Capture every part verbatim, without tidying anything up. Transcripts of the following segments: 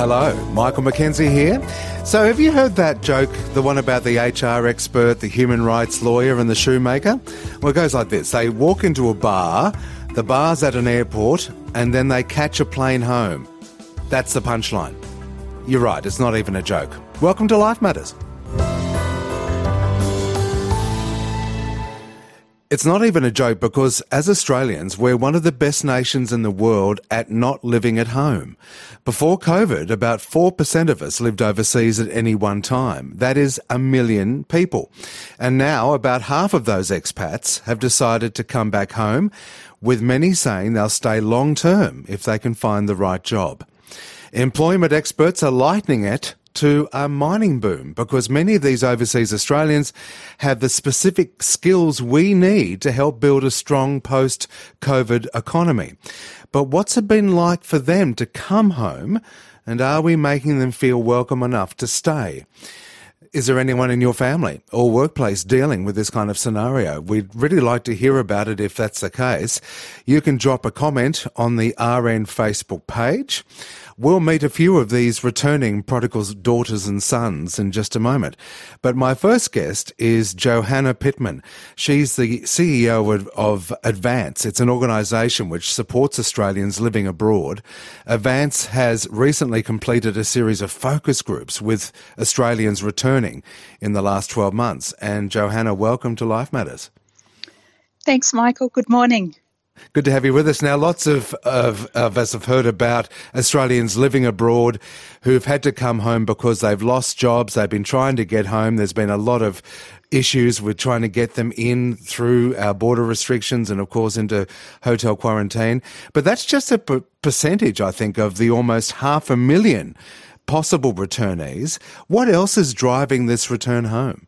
Hello, Michael McKenzie here. So have you heard that joke, the one about the H R expert, the human rights lawyer and the shoemaker? Well, it goes like this. They walk into a bar, the bar's at an airport, and then they catch a plane home. That's the punchline. You're right, it's not even a joke. Welcome to Life Matters. It's not even a joke because as Australians, we're one of the best nations in the world at not living at home. Before COVID, about four percent of us lived overseas at any one time. That is a million people. And now about half of those expats have decided to come back home, with many saying they'll stay long term if they can find the right job. Employment experts are likening it to a mining boom because many of these overseas Australians have the specific skills we need to help build a strong post-COVID economy. But what's it been like for them to come home, and are we making them feel welcome enough to stay? Is there anyone in your family or workplace dealing with this kind of scenario? We'd really like to hear about it if that's the case. You can drop a comment on the R N Facebook page. We'll meet a few of these returning prodigal daughters and sons in just a moment. But my first guest is Johanna Pittman. She's the C E O of, of Advance. It's an organisation which supports Australians living abroad. Advance has recently completed a series of focus groups with Australians returning in the last twelve months. And Johanna, welcome to Life Matters. Thanks, Michael. Good morning. Good to have you with us. Now, lots of, of, of us have heard about Australians living abroad who've had to come home because they've lost jobs. They've been trying to get home. There's been a lot of issues with trying to get them in through our border restrictions and, of course, into hotel quarantine. But that's just a p- percentage, I think, of the almost half a million possible returnees. What else is driving this return home?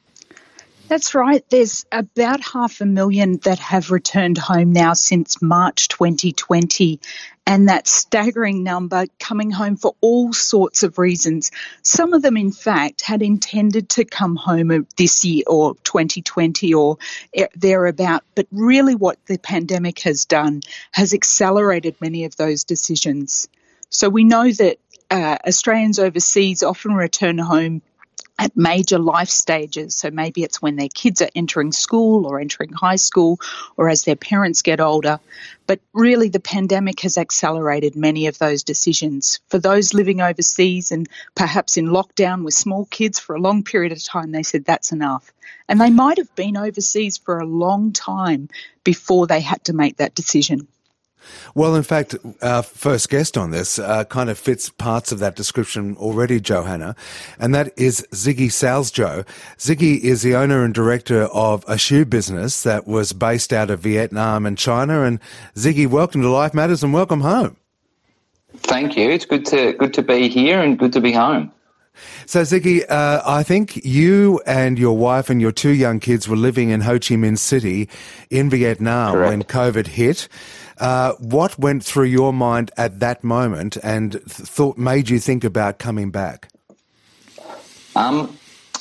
That's right. There's about half a million that have returned home now since March twenty twenty, and that staggering number coming home for all sorts of reasons. Some of them, in fact, had intended to come home this year or twenty twenty or thereabout, but really what the pandemic has done has accelerated many of those decisions. So we know that uh, Australians overseas often return home at major life stages. So maybe it's when their kids are entering school or entering high school or as their parents get older. But really the pandemic has accelerated many of those decisions. For those living overseas and perhaps in lockdown with small kids for a long period of time, they said that's enough. And they might have been overseas for a long time before they had to make that decision. Well, in fact, our first guest on this uh, kind of fits parts of that description already, Johanna, and that is Ziggy Salzjo. Ziggy is the owner and director of a shoe business that was based out of Vietnam and China. And Ziggy, welcome to Life Matters and welcome home. Thank you. It's good to good to be here and good to be home. So, Ziggy, uh, I think you and your wife and your two young kids were living in Ho Chi Minh City in Vietnam. Correct. When COVID hit. Uh, what went through your mind at that moment and th- thought made you think about coming back? Um,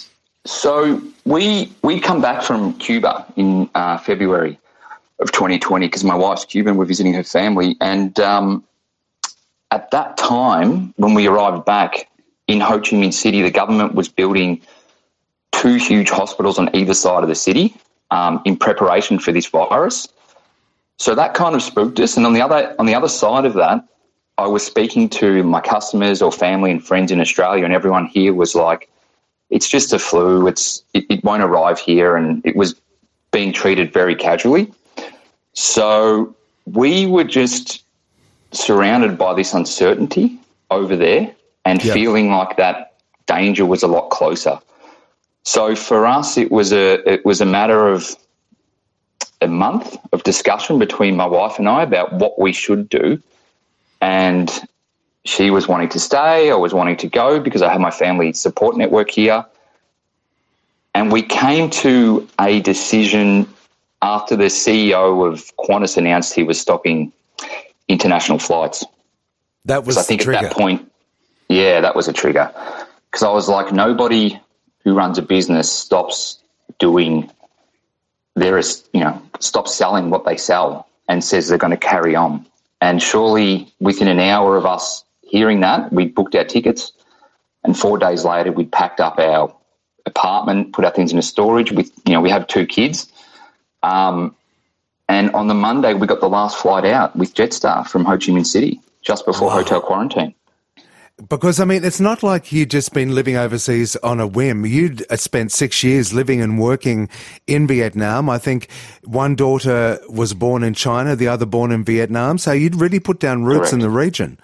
so we we come back from Cuba in uh, February of twenty twenty because my wife's Cuban. We're visiting her family, and um, at that time when we arrived back in Ho Chi Minh City, the government was building two huge hospitals on either side of the city um, in preparation for this virus. So that kind of spooked us. And on the other on the other side of that, I was speaking to my customers or family and friends in Australia, and everyone here was like, it's just a flu, it's it, it won't arrive here, and it was being treated very casually. So we were just surrounded by this uncertainty over there and yep. feeling like that danger was a lot closer. So for us, it was a it was a matter of a month of discussion between my wife and I about what we should do. And she was wanting to stay, I was wanting to go because I have my family support network here. And we came to a decision after the C E O of Qantas announced he was stopping international flights. That was I think the trigger. At that point, yeah, that was a trigger. Because I was like, nobody who runs a business stops doing there is, you know, stop selling what they sell and says they're going to carry on. And surely within an hour of us hearing that, we booked our tickets, and four days later, we'd packed up our apartment, put our things into storage. With you know, we have two kids, um, and on the Monday, we got the last flight out with Jetstar from Ho Chi Minh City just before wow. hotel quarantine. Because, I mean, it's not like you'd just been living overseas on a whim. You'd spent six years living and working in Vietnam. I think one daughter was born in China, the other born in Vietnam. So you'd really put down roots Correct. in the region.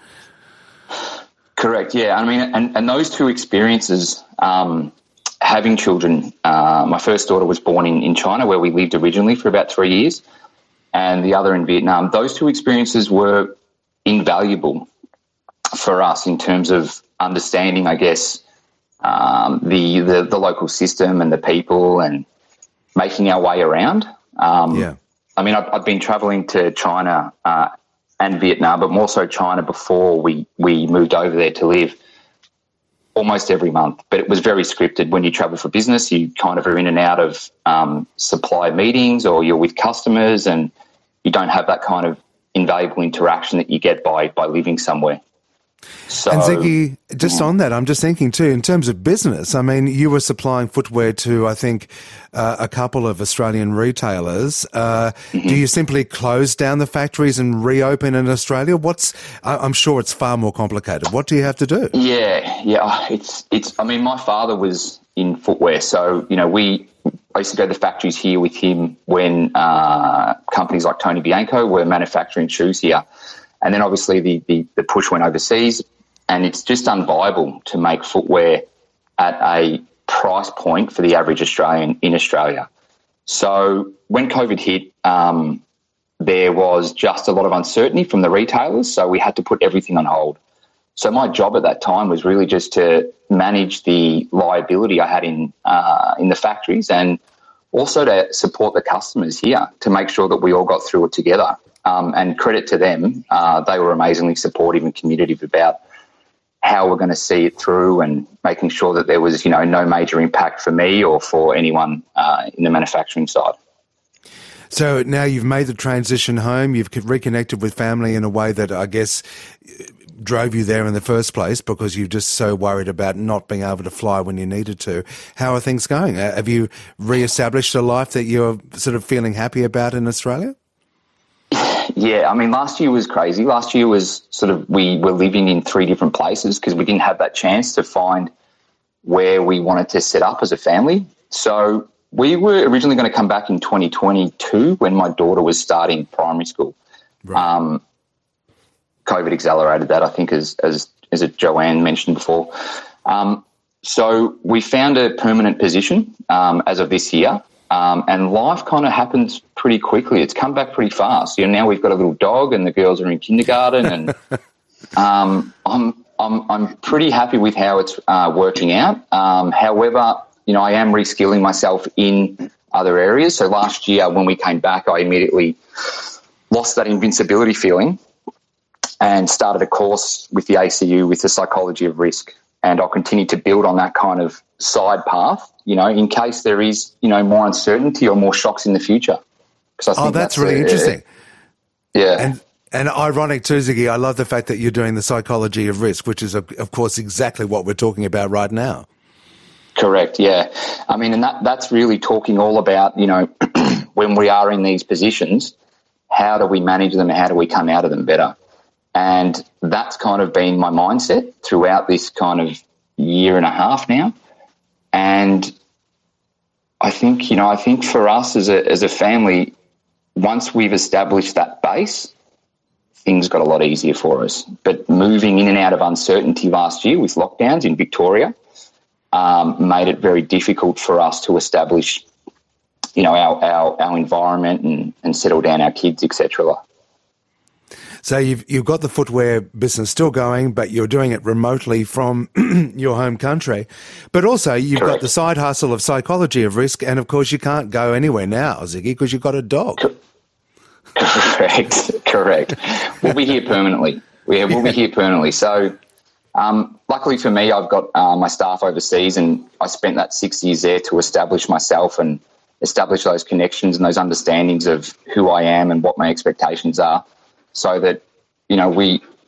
Correct, yeah. I mean, and, and those two experiences, um, having children, uh, my first daughter was born in, in China, where we lived originally for about three years, and the other in Vietnam. Those two experiences were invaluable for us in terms of understanding, I guess, um, the, the the local system and the people and making our way around. Um, yeah. I mean, I've, I've been travelling to China uh, and Vietnam, but more so China before we, we moved over there to live almost every month. But it was very scripted. When you travel for business, you kind of are in and out of um, supply meetings, or you're with customers, and you don't have that kind of invaluable interaction that you get by by living somewhere. So, and Ziggy, just on that, I'm just thinking too, in terms of business, I mean, you were supplying footwear to, I think, uh, a couple of Australian retailers. Uh, mm-hmm. Do you simply close down the factories and reopen in Australia? What's, I, I'm sure it's far more complicated. What do you have to do? Yeah, yeah, it's, it's, I mean, my father was in footwear. So, you know, we, I used to go to the factories here with him when uh, companies like Tony Bianco were manufacturing shoes here. And then obviously the, the, the push went overseas, and it's just unviable to make footwear at a price point for the average Australian in Australia. So when COVID hit, um, there was just a lot of uncertainty from the retailers, so we had to put everything on hold. So my job at that time was really just to manage the liability I had in uh, in the factories, and also to support the customers here to make sure that we all got through it together. Um, and credit to them, uh, they were amazingly supportive and communicative about how we're going to see it through, and making sure that there was, you know, no major impact for me or for anyone uh, in the manufacturing side. So now you've made the transition home, you've reconnected with family in a way that I guess drove you there in the first place, because you're just so worried about not being able to fly when you needed to. How are things going? Have you re-established a life that you're sort of feeling happy about in Australia? Yeah, I mean, last year was crazy. Last year was sort of, we were living in three different places because we didn't have that chance to find where we wanted to set up as a family. So we were originally going to come back in twenty twenty-two when my daughter was starting primary school. Right. Um, COVID accelerated that, I think, as as as Joanne mentioned before. Um, so we found a permanent position um, as of this year. Um, and life kind of happens pretty quickly. It's come back pretty fast. You know, now we've got a little dog, and the girls are in kindergarten, and um, I'm I'm I'm pretty happy with how it's uh, working out. Um, however, you know, I am reskilling myself in other areas. So last year when we came back, I immediately lost that invincibility feeling and started a course with the A C U with the psychology of risk. And I'll continue to build on that kind of side path, you know, in case there is, you know, more uncertainty or more shocks in the future. I think oh, that's, that's really a, interesting. Yeah. And and ironic too, Ziggy, I love the fact that you're doing the psychology of risk, which is, of, of course, exactly what we're talking about right now. Correct, yeah. I mean, and that that's really talking all about, you know, when we are in these positions, how do we manage them and how do we come out of them better? And that's kind of been my mindset throughout this kind of year and a half now. And I think, you know, I think for us as a as a family, once we've established that base, things got a lot easier for us. But moving in and out of uncertainty last year with lockdowns in Victoria um, made it very difficult for us to establish, you know, our, our, our environment and, and settle down our kids, et cetera. So you've you've got the footwear business still going, but you're doing it remotely from your home country. But also you've Correct. got the side hustle of psychology of risk, and of course you can't go anywhere now, Ziggy, because you've got a dog. Correct, correct. We'll be here permanently. We we'll be here permanently. So um, luckily for me, I've got uh, my staff overseas, and I spent that six years there to establish myself and establish those connections and those understandings of who I am and what my expectations are. So that, you know, we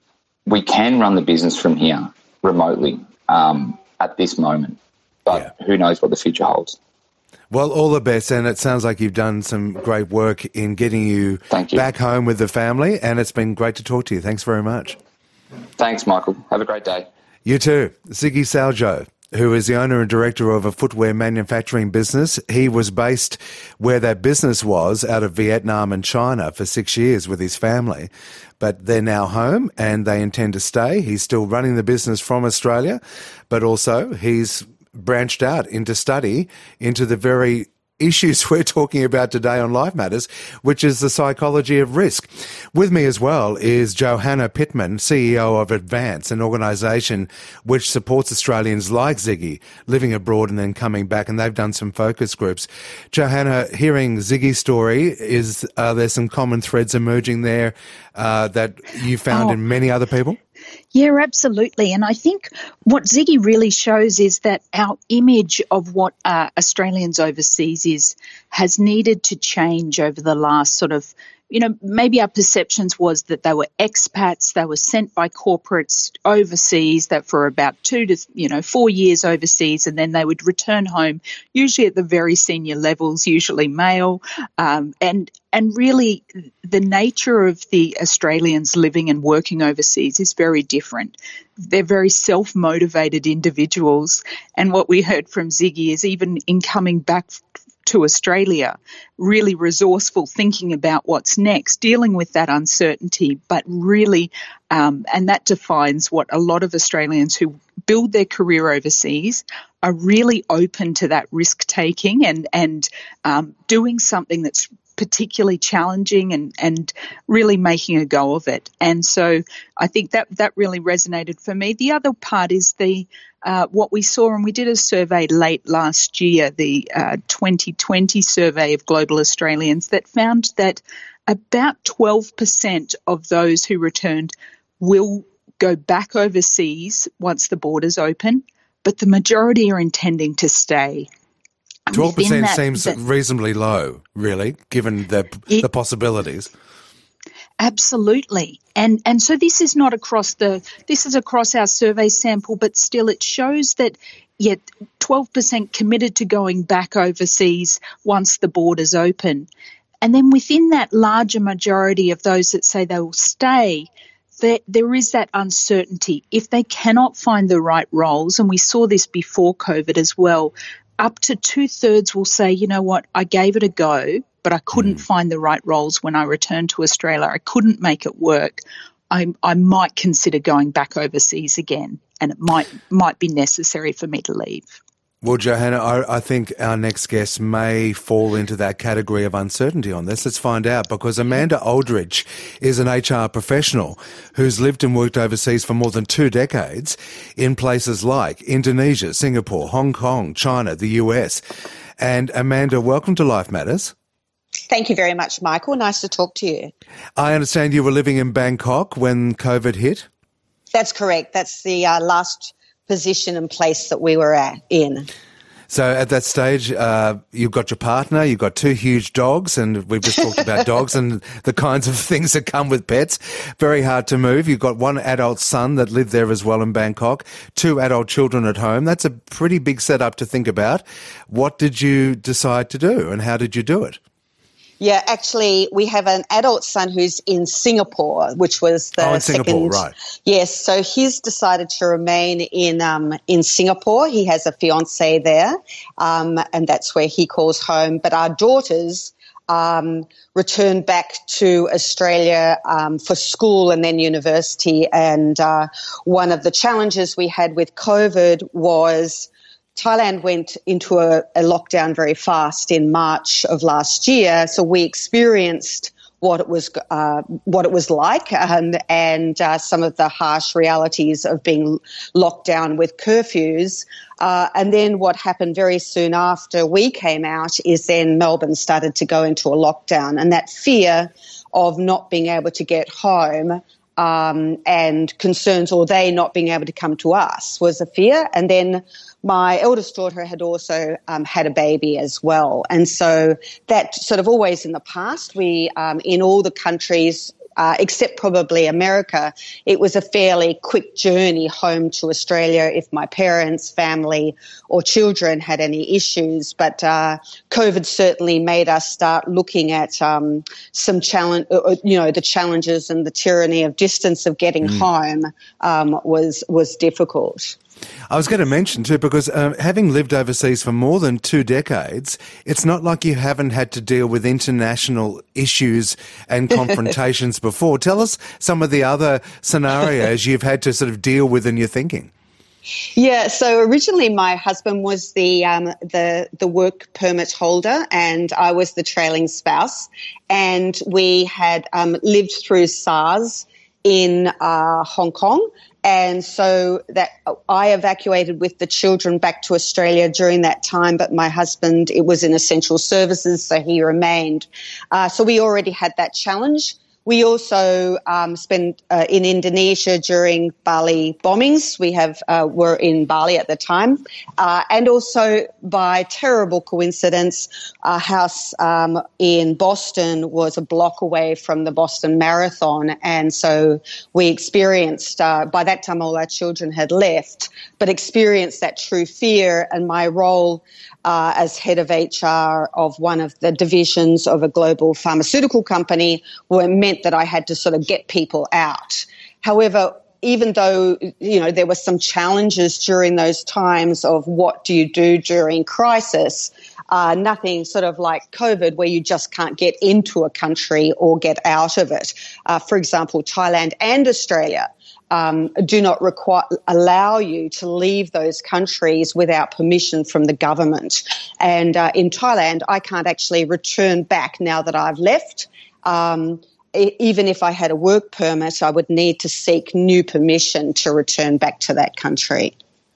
we can run the business from here remotely um, at this moment. But yeah. Who knows what the future holds. Well, all the best, and it sounds like you've done some great work in getting you, Thank you. back home with the family, and it's been great to talk to you. Thanks very much. Thanks, Michael. Have a great day. You too. Ziggy Saljo, who is the owner and director of a footwear manufacturing business. He was based where that business was, out of Vietnam and China, for six years with his family. But they're now home and they intend to stay. He's still running the business from Australia, but also he's branched out into study into the very issues we're talking about today on Life Matters, which is the psychology of risk. With me as well is Johanna Pittman, C E O of Advance, an organisation which supports Australians like Ziggy living abroad and then coming back, and they've done some focus groups. Johanna, hearing Ziggy's story, is uh, there some common threads emerging there uh, that you found oh. in many other people? Yeah, absolutely. And I think what Ziggy really shows is that our image of what uh, Australians overseas is has needed to change over the last sort of, you know, maybe our perceptions was that they were expats, they were sent by corporates overseas, that for about two to, you know, four years overseas, and then they would return home, usually at the very senior levels, usually male, um, and and really the nature of the Australians living and working overseas is very different. They're very self-motivated individuals, and what we heard from Ziggy is even in coming back to Australia, really resourceful, thinking about what's next, dealing with that uncertainty, but really, um, and that defines what a lot of Australians who build their career overseas are really open to that risk-taking and, and um, doing something that's particularly challenging and, and really making a go of it. And so I think that that really resonated for me. The other part is the uh, what we saw, and we did a survey late last year, the uh, twenty twenty survey of global Australians, that found that about twelve percent of those who returned will go back overseas once the borders open, but the majority are intending to stay. twelve percent seems that, reasonably low, really, given the it, the possibilities. Absolutely. And and so this is not across the this is across our survey sample, but still it shows that yet twelve percent committed to going back overseas once the borders open. And then within that larger majority of those that say they will stay, there, there is that uncertainty. If they cannot find the right roles, and we saw this before COVID as well, up to two-thirds will say, you know what, I gave it a go, but I couldn't mm. find the right roles when I returned to Australia. I couldn't make it work. I, I might consider going back overseas again, and it might might be necessary for me to leave. Well, Johanna, I, I think our next guest may fall into that category of uncertainty on this. Let's find out, because Amanda Aldridge is an H R professional who's lived and worked overseas for more than two decades in places like Indonesia, Singapore, Hong Kong, China, the U S. And Amanda, welcome to Life Matters. Thank you very much, Michael. Nice to talk to you. I understand you were living in Bangkok when COVID hit? That's correct. That's the uh, last position and place that we were at in. So at that stage, uh, you've got your partner, you've got two huge dogs, and we've just talked about dogs and the kinds of things that come with pets. Very hard to move. You've got one adult son that lived there as well in Bangkok, two adult children at home. That's a pretty big setup to think about. What did you decide to do, and how did you do it? Yeah, actually, we have an adult son who's in Singapore, which was the oh, in second. Singapore, right? Yes, so he's decided to remain in um, in Singapore. He has a fiancée there, um, and that's where he calls home. But our daughters um, returned back to Australia um, for school and then university. And uh, one of the challenges we had with COVID was Thailand went into a, a lockdown very fast in March of last year, so we experienced what it was uh, what it was like um, and uh, some of the harsh realities of being locked down with curfews. Uh, and then what happened very soon after we came out is then Melbourne started to go into a lockdown, and that fear of not being able to get home um, and concerns or they not being able to come to us was a fear. And then my eldest daughter had also um, had a baby as well. And so that sort of always in the past, we, um, in all the countries uh, except probably America, it was a fairly quick journey home to Australia if my parents, family or children had any issues. But uh, COVID certainly made us start looking at um, some challenge, you know, the challenges and the tyranny of distance of getting mm. home um, was was difficult. I was going to mention too, because um, having lived overseas for more than two decades, it's not like you haven't had to deal with international issues and confrontations before. Tell us some of the other scenarios you've had to sort of deal with in your thinking. Yeah, so originally my husband was the um, the the work permit holder and I was the trailing spouse, and we had um, lived through SARS in uh, Hong Kong. And so that I evacuated with the children back to Australia during that time, but my husband, it was in essential services, so he remained. Uh, so we already had that challenge. We also um, spent uh, in Indonesia during Bali bombings. We have uh, were in Bali at the time, uh, and also by terrible coincidence, our house um, in Boston was a block away from the Boston Marathon, and so we experienced. Uh, by that time, all our children had left, but experienced that true fear. And my role Uh, as head of H R of one of the divisions of a global pharmaceutical company, were meant that I had to sort of get people out. However, even though, you know, there were some challenges during those times of what do you do during crisis, uh, nothing sort of like COVID where you just can't get into a country or get out of it. Uh, for example, Thailand and Australia Um, do not require allow you to leave those countries without permission from the government. And uh, in Thailand, I can't actually return back now that I've left. Um, even if I had a work permit, I would need to seek new permission to return back to that country.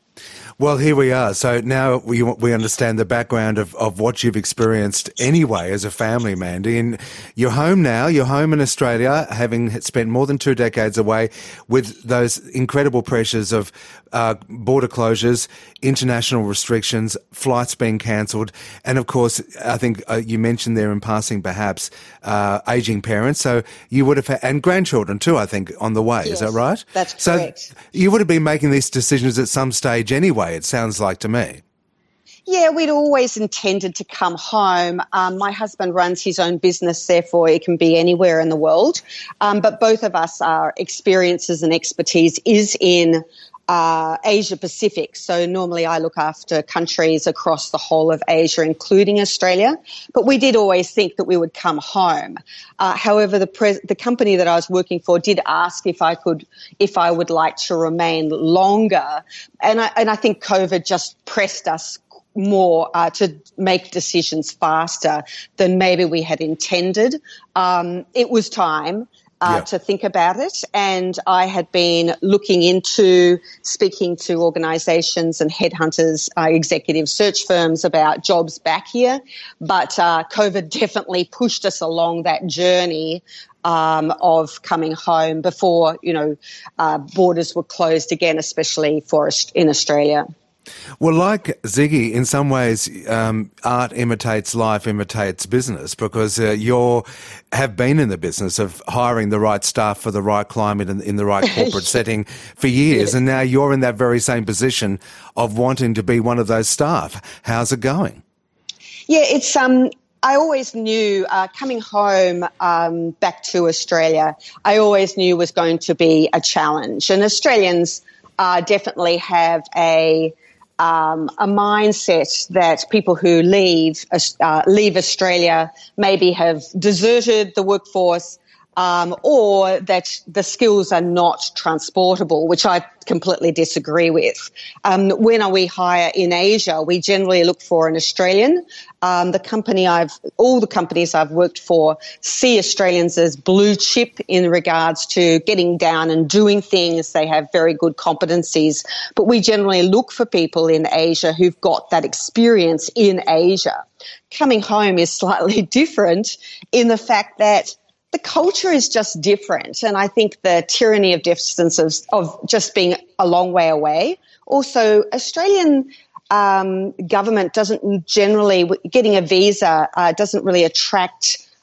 Well, here we are. So now we we understand the background of, of what you've experienced anyway as a family, Mandy. And you're home now. You're home in Australia, having spent more than two decades away with those incredible pressures of uh, border closures, international restrictions, flights being cancelled, and of course, I think uh, you mentioned there in passing perhaps uh, ageing parents. So you would have had, and grandchildren too, I think, on the way. Yes, is that right? That's so correct. So you would have been making these decisions at some stage anyway, it sounds like to me. Yeah, we'd always intended to come home. Um, my husband runs his own business, therefore he can be anywhere in the world. Um, but both of us, our experiences and expertise is in uh, Asia Pacific. So normally I look after countries across the whole of Asia, including Australia. But we did always think that we would come home. Uh, however, the pres- the company that I was working for did ask if I could, if I would like to remain longer. And I, and I think COVID just pressed us more uh, to make decisions faster than maybe we had intended. Um, it was time uh, yeah. to think about it, and I had been looking into speaking to organisations and headhunters, uh, executive search firms about jobs back here, but uh, COVID definitely pushed us along that journey Um, of coming home before, you know, uh, borders were closed again, especially for in Australia. Well, like Ziggy, in some ways, um, art imitates life, imitates business, because uh, you have been in the business of hiring the right staff for the right climate and in the right corporate setting for years, yeah. and now you're in that very same position of wanting to be one of those staff. How's it going? Yeah, it's um. I always knew uh, coming home um, back to Australia, I always knew was going to be a challenge. And Australians uh, definitely have a um, a mindset that people who leave uh, leave Australia maybe have deserted the workforce, Um, or that the skills are not transportable, which I completely disagree with. Um, when we hire in Asia, we generally look for an Australian. Um, the company I've, all the companies I've worked for see Australians as blue chip in regards to getting down and doing things. They have very good competencies, but we generally look for people in Asia who've got that experience in Asia. Coming home is slightly different in the fact that the culture is just different, and I think the tyranny of distance of, of just being a long way away. Also, Australian um, government doesn't generally, getting a visa uh, doesn't really attract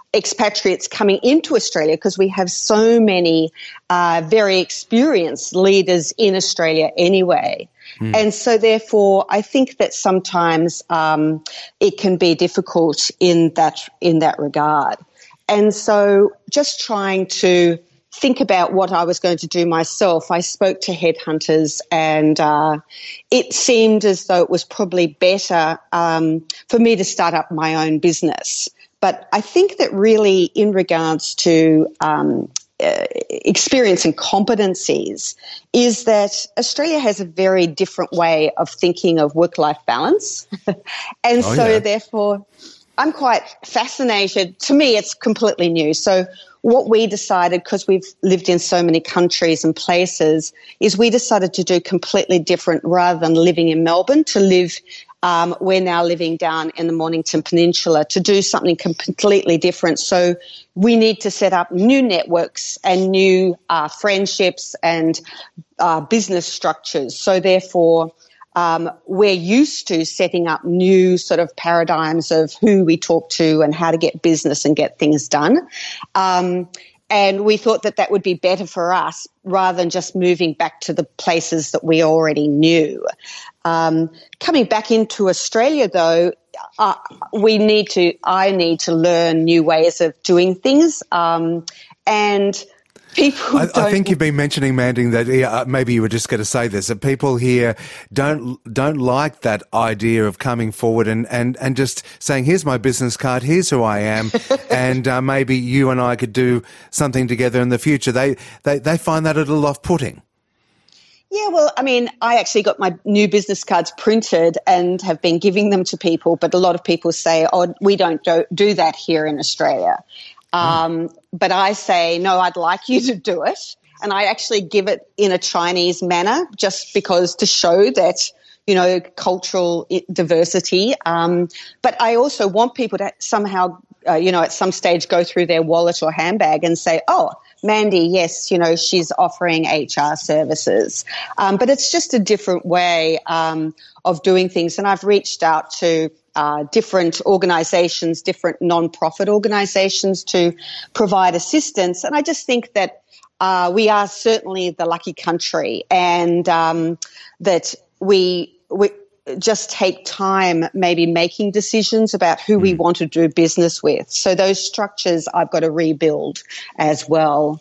expatriates coming into Australia because we have so many uh, very experienced leaders in Australia anyway. Mm. And so therefore, I think that sometimes um, it can be difficult in that in that regard. And so just trying to think about what I was going to do myself, I spoke to headhunters, and uh, it seemed as though it was probably better um, for me to start up my own business. But I think that really in regards to um, uh, experience and competencies is that Australia has a very different way of thinking of work-life balance. and oh, so yeah. therefore I'm quite fascinated. To me, it's completely new. So what we decided, because we've lived in so many countries and places, is we decided to do completely different rather than living in Melbourne, to live Um, we're now living down in the Mornington Peninsula, to do something completely different. So we need to set up new networks and new uh, friendships and uh, business structures. So therefore, um, we're used to setting up new sort of paradigms of who we talk to and how to get business and get things done. Um, And we thought that that would be better for us rather than just moving back to the places that we already knew. Um, coming back into Australia, though, uh, we need to, I need to learn new ways of doing things. Um, and people I, don't... I think you've been mentioning, Mandy, that yeah, maybe you were just going to say this, that people here don't don't like that idea of coming forward and, and, and just saying, here's my business card, here's who I am, and uh, maybe you and I could do something together in the future. They, they, they find that a little off-putting. Yeah, well, I mean, I actually got my new business cards printed and have been giving them to people, but a lot of people say, oh, we don't do, do that here in Australia. Um, mm. But I say, no, I'd like you to do it. And I actually give it in a Chinese manner just because to show that, you know, cultural diversity. Um, but I also want people to somehow, uh, you know, at some stage go through their wallet or handbag and say, oh, Mandy, yes, you know, she's offering H R services. Um, but it's just a different way um, of doing things. And I've reached out to uh, different organisations, different non-profit organisations to provide assistance. And I just think that uh, we are certainly the lucky country, and um, that we we just take time maybe making decisions about who mm. we want to do business with. So those structures I've got to rebuild as well.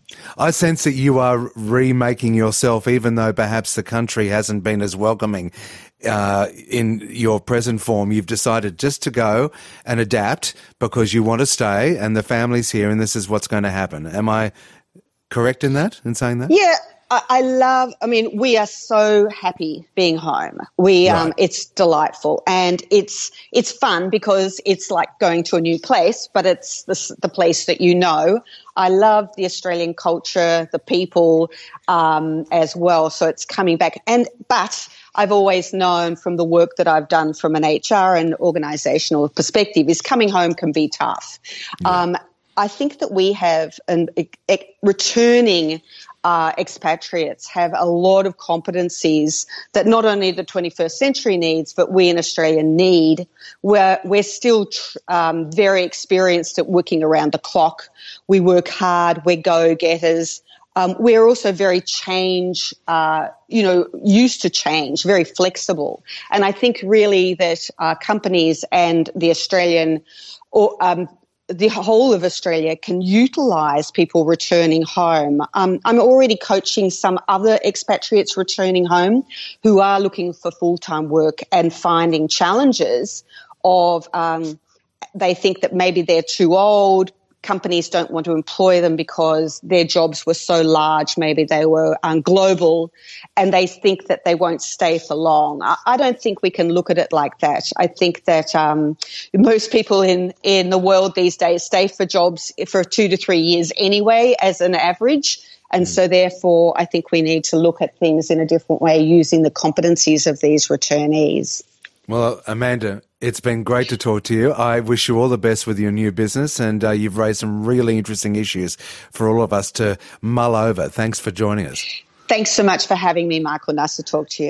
I sense that you are remaking yourself, even though perhaps the country hasn't been as welcoming uh, in your present form. You've decided just to go and adapt because you want to stay and the family's here and this is what's going to happen. Am I correct in that, in saying that? Yeah. I love, I mean, we are so happy being home. We, right. um, it's delightful, and it's, it's fun because it's like going to a new place, but it's the, the place that you know. I love the Australian culture, the people, um, as well. So it's coming back. And, but I've always known from the work that I've done from an H R and organisational perspective is coming home can be tough. Yeah. Um, I think that we have an, a, a returning Uh, expatriates have a lot of competencies that not only the twenty-first century needs, but we in Australia need. We're, we're still tr- um, very experienced at working around the clock. We work hard. We're go-getters. Um, we're also very change, uh, you know, used to change, very flexible. And I think really that uh, companies and the Australian or um the whole of Australia can utilise people returning home. Um, I'm already coaching some other expatriates returning home who are looking for full-time work and finding challenges of um, they think that maybe they're too old. Companies don't want to employ them because their jobs were so large, maybe they were um, global, and they think that they won't stay for long. I, I don't think we can look at it like that. I think that um, most people in, in the world these days stay for jobs for two to three years anyway as an average. And so therefore, I think we need to look at things in a different way using the competencies of these returnees. Well, Amanda, it's been great to talk to you. I wish you all the best with your new business, and uh, you've raised some really interesting issues for all of us to mull over. Thanks for joining us. Thanks so much for having me, Michael. Nice to talk to you.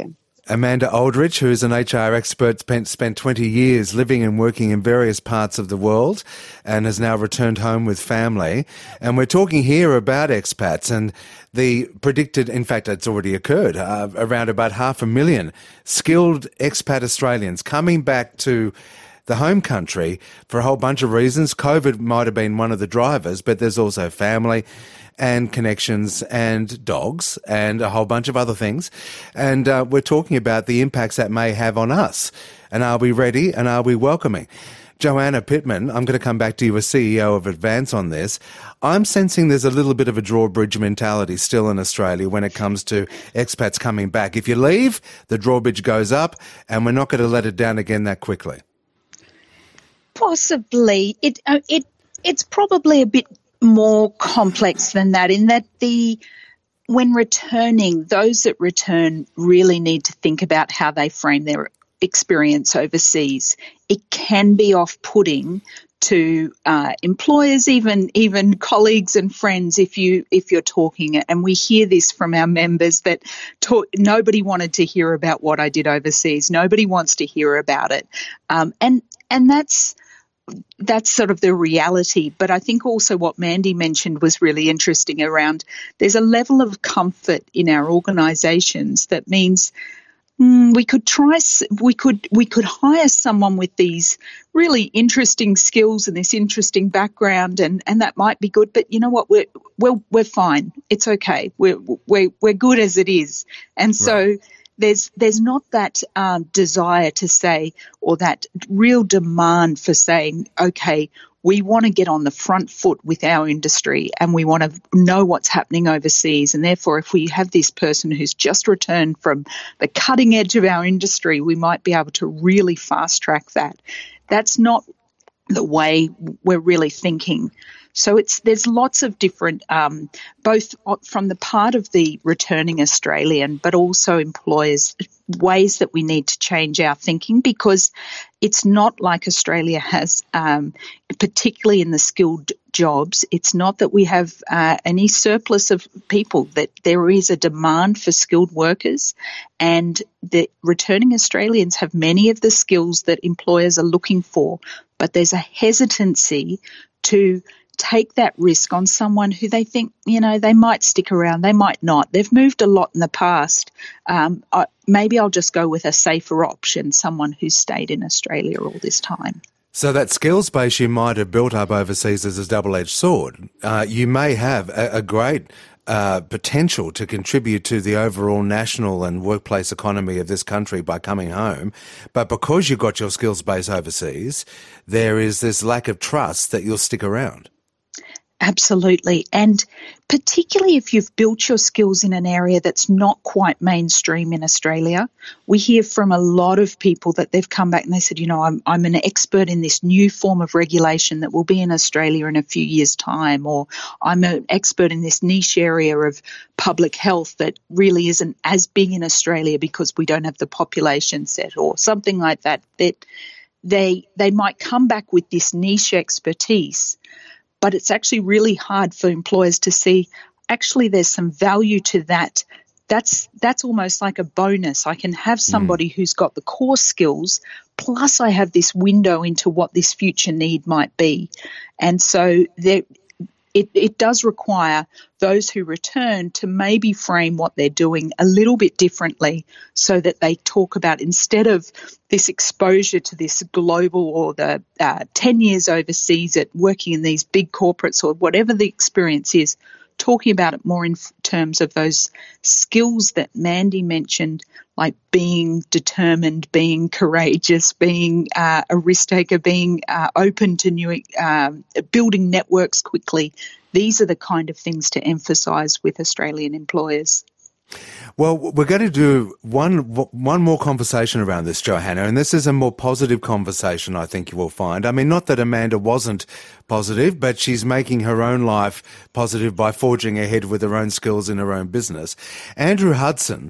Amanda Aldrich, who is an H R expert, spent, spent twenty years living and working in various parts of the world and has now returned home with family. And we're talking here about expats and the predicted, in fact, it's already occurred, uh, around about half a million skilled expat Australians coming back to the home country for a whole bunch of reasons. COVID might have been one of the drivers, but there's also family and connections and dogs and a whole bunch of other things. And uh, we're talking about the impacts that may have on us. And are we ready and are we welcoming? Joanna Pittman, I'm going to come back to you as C E O of Advance on this. I'm sensing there's a little bit of a drawbridge mentality still in Australia when it comes to expats coming back. If you leave, the drawbridge goes up and we're not going to let it down again that quickly. Possibly. It uh, it It's probably a bit more complex than that, in that the when returning, those that return really need to think about how they frame their experience overseas. It can be off-putting to uh, employers, even even colleagues and friends, if you if you're talking it. And we hear this from our members that talk, nobody wanted to hear about what I did overseas. Nobody wants to hear about it, um, and and that's. That's sort of the reality. But I think also what Mandy mentioned was really interesting around there's a level of comfort in our organisations that means mm, we could try, we could we could hire someone with these really interesting skills and this interesting background, and, and that might be good. But you know what? We're we're we're fine. It's okay. We're we're we're good as it is. And so. Right. There's there's not that um, desire to say, or that real demand for saying, okay, we want to get on the front foot with our industry and we want to know what's happening overseas. And therefore, if we have this person who's just returned from the cutting edge of our industry, we might be able to really fast track that. That's not the way we're really thinking. So it's there's lots of different, um, both from the part of the returning Australian, but also employers, ways that we need to change our thinking, because it's not like Australia has, um, particularly in the skilled jobs, it's not that we have uh, any surplus of people, that there is a demand for skilled workers, and the returning Australians have many of the skills that employers are looking for, but there's a hesitancy to take that risk on someone who they think, you know, they might stick around, they might not. They've moved a lot in the past. Um, I, maybe I'll just go with a safer option, someone who's stayed in Australia all this time. So that skills base you might have built up overseas as a double-edged sword. Uh, you may have a, a great uh, potential to contribute to the overall national and workplace economy of this country by coming home. But because you got your skills base overseas, there is this lack of trust that you'll stick around. Absolutely. And particularly if you've built your skills in an area that's not quite mainstream in Australia, we hear from a lot of people that they've come back and they said, you know, I'm, I'm an expert in this new form of regulation that will be in Australia in a few years' time, or I'm an expert in this niche area of public health that really isn't as big in Australia because we don't have the population set, or something like that. That they they might come back with this niche expertise, but it's actually really hard for employers to see, actually there's some value to that. That's that's almost like a bonus. I can have somebody mm. who's got the core skills, plus I have this window into what this future need might be. And so there, it, it does require those who return to maybe frame what they're doing a little bit differently, so that they talk about, instead of this exposure to this global, or the uh, ten years overseas at working in these big corporates, or whatever the experience is, talking about it more in f- terms of those skills that Mandy mentioned, like being determined, being courageous, being uh, a risk taker, being uh, open to new, uh, building networks quickly. These are the kind of things to emphasise with Australian employers. Well, we're going to do one one more conversation around this, Johanna, and this is a more positive conversation, I think you will find. I mean, not that Amanda wasn't positive, but she's making her own life positive by forging ahead with her own skills in her own business. Andrew Hudson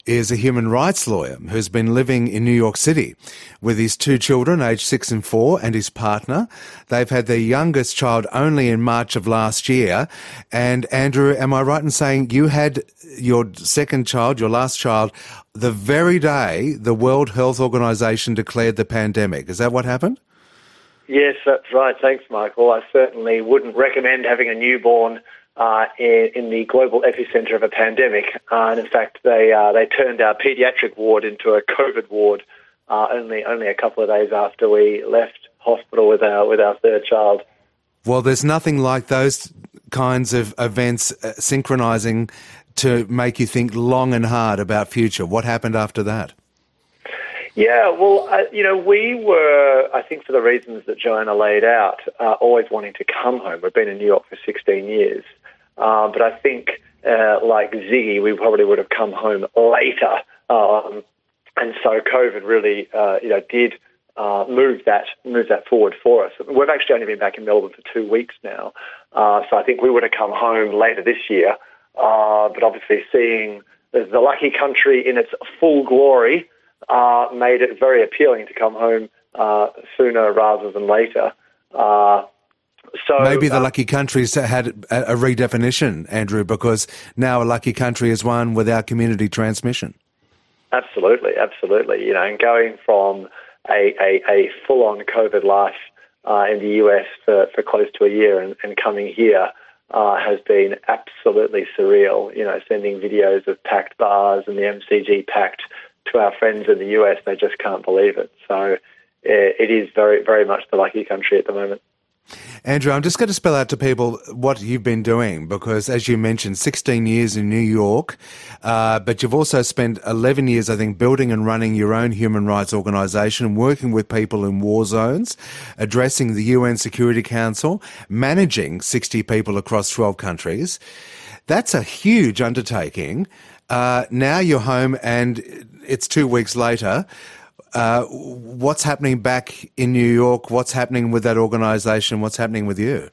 is a human rights lawyer who's been living in New York City with his two children, aged six and four, and his partner. They've had their youngest child only in March of last year. And Andrew, am I right in saying you had your second child, your last child, the very day the World Health Organization declared the pandemic? Is that what happened? Yes, that's right. Thanks, Michael. I certainly wouldn't recommend having a newborn uh, in, in the global epicenter of a pandemic. Uh, and in fact, they uh, they turned our paediatric ward into a COVID ward uh, only only a couple of days after we left hospital with our with our third child. Well, there's nothing like those kinds of events uh, synchronising to make you think long and hard about future. What happened after that? Yeah, well, uh, you know, we were, I think for the reasons that Joanna laid out, uh, always wanting to come home. We've been in New York for sixteen years. Uh, but I think, uh, like Ziggy, we probably would have come home later. Um, and so COVID really, uh, you know, did uh, move that move that forward for us. We've actually only been back in Melbourne for two weeks now. Uh, so I think we would have come home later this year. Uh, but obviously seeing the, the lucky country in its full glory Uh, made it very appealing to come home uh, sooner rather than later. Uh, so Maybe the uh, lucky countries had a, a redefinition, Andrew, because now a lucky country is one without community transmission. Absolutely, absolutely. You know, and going from a, a, a full-on COVID life uh, in the U S for, for close to a year and, and coming here uh, has been absolutely surreal. You know, sending videos of packed bars and the M C G packed to our friends in the U S, they just can't believe it. So it is very, very much the lucky country at the moment. Andrew, I'm just going to spell out to people what you've been doing because, as you mentioned, sixteen years in New York, uh, but you've also spent eleven years, I think, building and running your own human rights organisation, working with people in war zones, addressing the U N Security Council, managing sixty people across twelve countries. That's a huge undertaking. Uh, now you're home and it's two weeks later. Uh, what's happening back in New York? What's happening with that organisation? What's happening with you?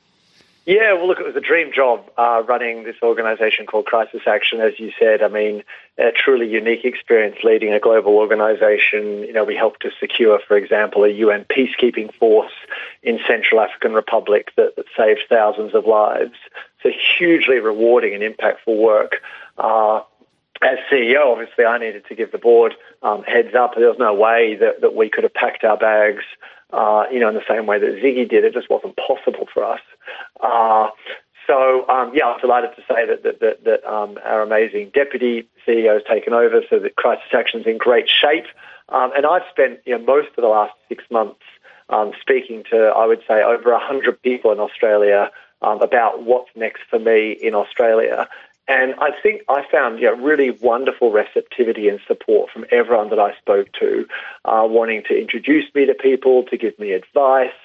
Yeah, well, look, it was a dream job uh, running this organisation called Crisis Action, as you said. I mean, a truly unique experience leading a global organisation. You know, we helped to secure, for example, a U N peacekeeping force in Central African Republic that, that saved thousands of lives. So hugely rewarding and impactful work. Uh, As C E O, obviously, I needed to give the board um, heads up. There was no way that, that we could have packed our bags, uh, you know, in the same way that Ziggy did. It just wasn't possible for us. Uh, so, um, yeah, I'm delighted to say that that, that, that um, our amazing deputy C E O has taken over, so that Crisis Action is in great shape. Um, and I've spent, you know, most of the last six months um, speaking to, I would say, over one hundred people in Australia um, about what's next for me in Australia. And I think I found, you know, really wonderful receptivity and support from everyone that I spoke to, uh, wanting to introduce me to people, to give me advice.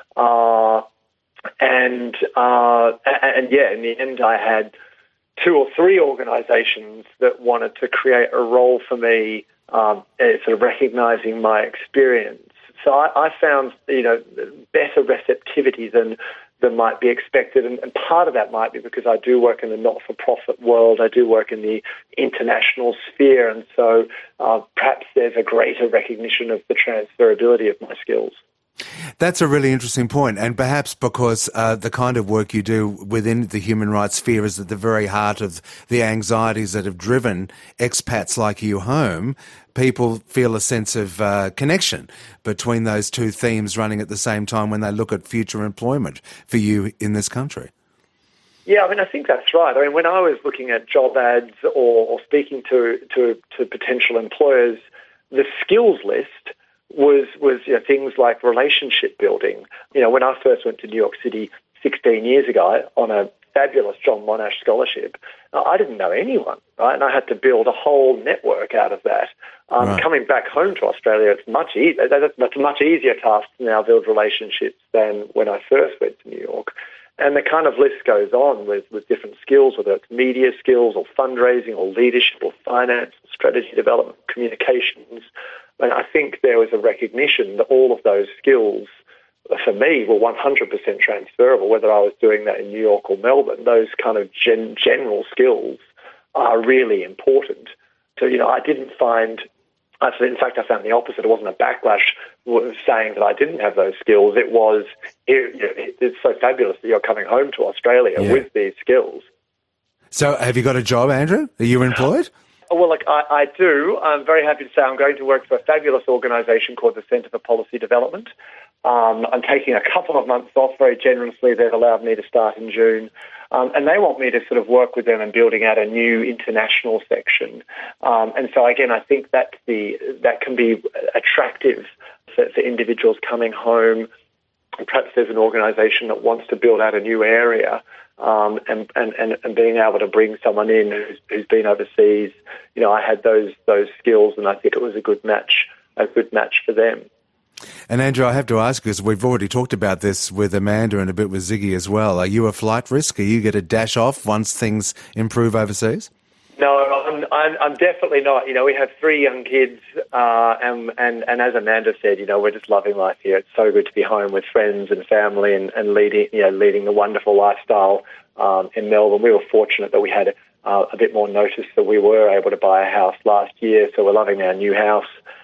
Uh, and, uh, and, and, yeah, in the end, I had two or three organisations that wanted to create a role for me, um, sort of recognising my experience. So I, I found, you know, better receptivity than than might be expected. And, and part of that might be because I do work in the not-for-profit world. I do work in the international sphere. And so uh, perhaps there's a greater recognition of the transferability of my skills. That's a really interesting point, and perhaps because uh, the kind of work you do within the human rights sphere is at the very heart of the anxieties that have driven expats like you home, people feel a sense of uh, connection between those two themes running at the same time when they look at future employment for you in this country. Yeah, I mean, I think that's right. I mean, when I was looking at job ads or, or speaking to, to, to potential employers, the skills list was was you know, things like relationship building. You know, when I first went to New York City sixteen years ago on a fabulous John Monash scholarship, I didn't know anyone, right? And I had to build a whole network out of that. Um, right. Coming back home to Australia, it's much easier. That's a much easier task to now build relationships than when I first went to New York. And the kind of list goes on with, with different skills, whether it's media skills or fundraising or leadership or finance, or strategy development, communications. And I think there was a recognition that all of those skills, for me, were one hundred percent transferable, whether I was doing that in New York or Melbourne. Those kind of gen- general skills are really important. So, you know, I didn't find, actually, in fact, I found the opposite. It wasn't a backlash saying that I didn't have those skills. It was, it, it's so fabulous that you're coming home to Australia yeah. with these skills. So have you got a job, Andrew? Are you employed? Well, look, I, I do. I'm very happy to say I'm going to work for a fabulous organisation called the Centre for Policy Development. Um, I'm taking a couple of months off very generously. They've allowed me to start in June. Um, and they want me to sort of work with them in building out a new international section. Um, and so, again, I think that's the, that can be attractive for, for individuals coming home. Perhaps there's an organisation that wants to build out a new area. Um, and, and, and, and being able to bring someone in who's, who's been overseas, you know, I had those those skills, and I think it was a good match, a good match for them. And Andrew, I have to ask, because we've already talked about this with Amanda and a bit with Ziggy as well. Are you a flight risk? Are you going to dash off once things improve overseas? No, I'm, I'm, I'm definitely not. You know, we have three young kids, uh, and, and, and as Amanda said, you know, we're just loving life here. It's so good to be home with friends and family and, and leading, you know, leading the wonderful lifestyle um, in Melbourne. We were fortunate that we had uh, a bit more notice that we were able to buy a house last year, so we're loving our new house.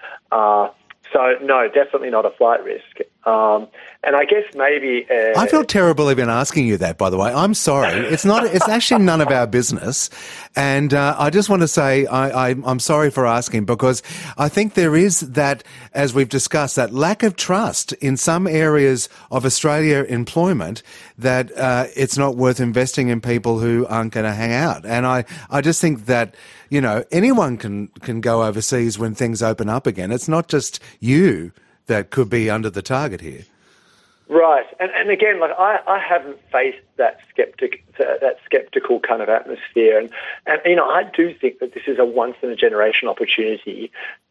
Uh, so, no, definitely not a flight risk. Um, and I guess maybe... Uh, I feel terrible even asking you that, by the way. I'm sorry. It's not. It's actually none of our business. And uh, I just want to say I, I, I'm sorry for asking, because I think there is that, as we've discussed, that lack of trust in some areas of Australia employment, that uh, it's not worth investing in people who aren't going to hang out. And I, I just think that, you know, anyone can, can go overseas when things open up again. It's not just you that could be under the target here. Right, and and again, like I, I haven't faced that skeptic that skeptical kind of atmosphere, and and you know I do think that this is a once in a generation opportunity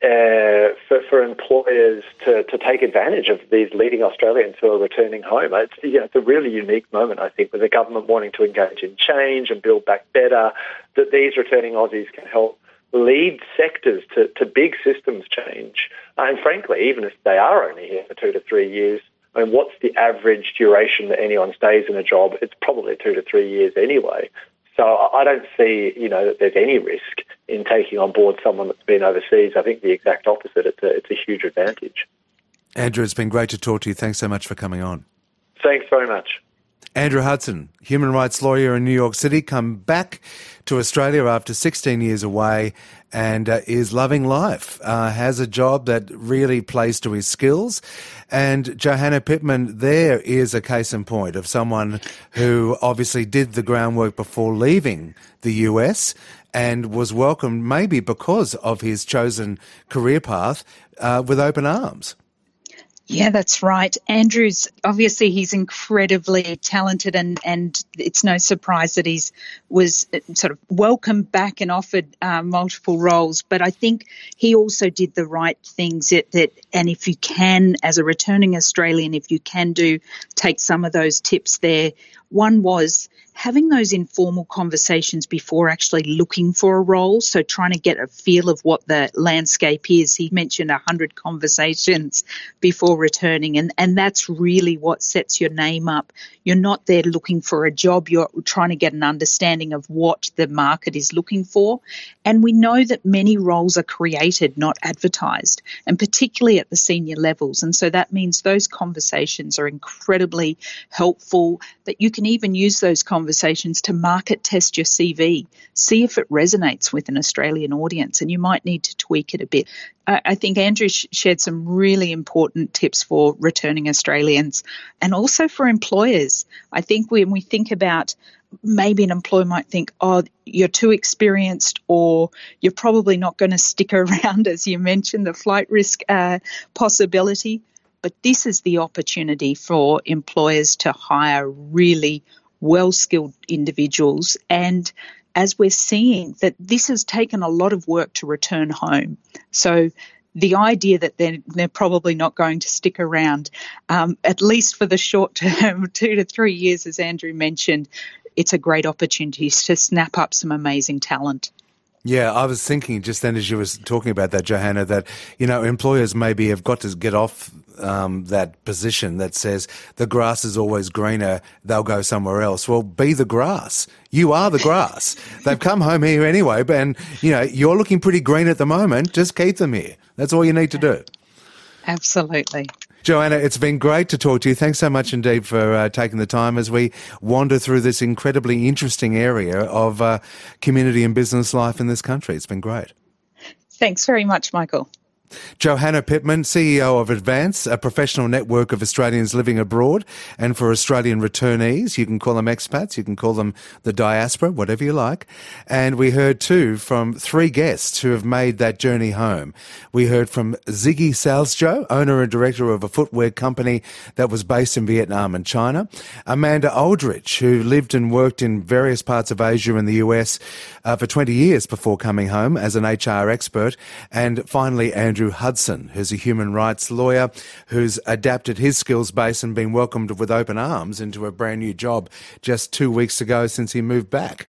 uh, for for employers to, to take advantage of these leading Australians who are returning home. It's you know, it's a really unique moment, I think, with the government wanting to engage in change and build back better. That these returning Aussies can help lead sectors to, to big systems change. And frankly, even if they are only here for two to three years, I mean, what's the average duration that anyone stays in a job? It's probably two to three years anyway. So I don't see, you know, that there's any risk in taking on board someone that's been overseas. I think the exact opposite. It's a, it's a huge advantage. Andrew, it's been great to talk to you. Thanks so much for coming on. Thanks very much. Andrew Hudson, human rights lawyer in New York City, come back to Australia after sixteen years away and uh, is loving life, uh, has a job that really plays to his skills. And Johanna Pittman there is a case in point of someone who obviously did the groundwork before leaving the U S and was welcomed maybe because of his chosen career path uh, with open arms. Yeah, that's right. Andrew's, obviously he's incredibly talented, and, and it's no surprise that he's was sort of welcomed back and offered uh, multiple roles. But I think he also did the right things that, that, and if you can, as a returning Australian, if you can do, take some of those tips there. One was having those informal conversations before actually looking for a role, so trying to get a feel of what the landscape is. He mentioned one hundred conversations before returning, and, and that's really what sets your name up. You're not there looking for a job, you're trying to get an understanding of what the market is looking for. And we know that many roles are created, not advertised, and particularly at the senior levels. And so that means those conversations are incredibly helpful, that you can even use those conversations conversations to market test your C V, see if it resonates with an Australian audience, and you might need to tweak it a bit. Uh, I think Andrew sh- shared some really important tips for returning Australians and also for employers. I think when we think about maybe an employer might think, oh, you're too experienced, or you're probably not going to stick around, as you mentioned, the flight risk uh, possibility. But this is the opportunity for employers to hire really well-skilled individuals. And as we're seeing, that this has taken a lot of work to return home. So the idea that they're, they're probably not going to stick around, um, at least for the short term, two to three years, as Andrew mentioned, it's a great opportunity to snap up some amazing talent. Yeah, I was thinking just then as you were talking about that, Johanna, that, you know, employers maybe have got to get off um, that position that says the grass is always greener, they'll go somewhere else. Well, be the grass. You are the grass. They've come home here anyway, but, and, you know, you're looking pretty green at the moment. Just keep them here. That's all you need to do. Absolutely. Johanna, it's been great to talk to you. Thanks so much indeed for uh, taking the time as we wander through this incredibly interesting area of uh, community and business life in this country. It's been great. Thanks very much, Michael. Johanna Pittman, C E O of Advance, a professional network of Australians living abroad, and for Australian returnees, you can call them expats, you can call them the diaspora, whatever you like. And we heard too from three guests who have made that journey home. We heard from Ziggy Salzjo, owner and director of a footwear company that was based in Vietnam and China. Amanda Aldrich, who lived and worked in various parts of Asia and the U S uh, for twenty years before coming home as an H R expert. And finally, Andrew Hudson, who's a human rights lawyer who's adapted his skills base and been welcomed with open arms into a brand new job just two weeks ago since he moved back.